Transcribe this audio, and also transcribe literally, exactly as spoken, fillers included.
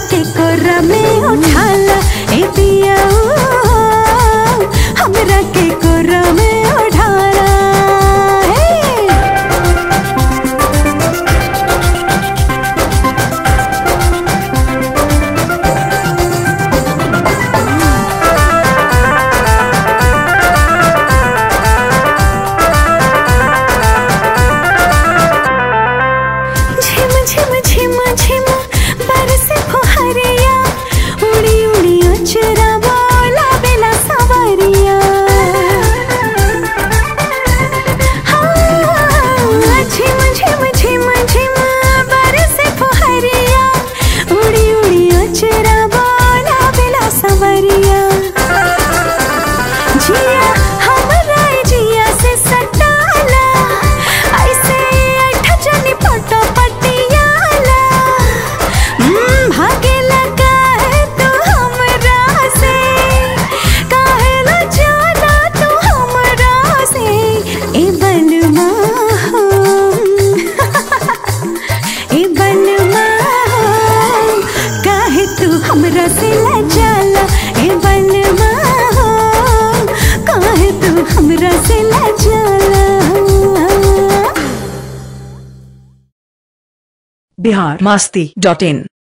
के कोरा में उठाला ए पिया हमरा के कोरा में उठाला। झिम झिम झिम झिम बरसे फुहरिया उड़ी उड़ी अचरा बोला बेला सवरिया। हाँ झिम झिम झिम झिम बरसे फुहरिया उड़ी उड़ी अचरा बोला बेला सवरिया। जिया हमरा जिया से सटाला ऐसे ऐठा जनी पटो पटियाला। भागेला काहे तू हमरा से काहेला जाना तू हमरा से ए बलमा हो ए बलमा हो काहे तू हमरा से लजाला ए बलमा हो काहे तू हमरा से लजाला। बिहार मस्ती डॉट इन।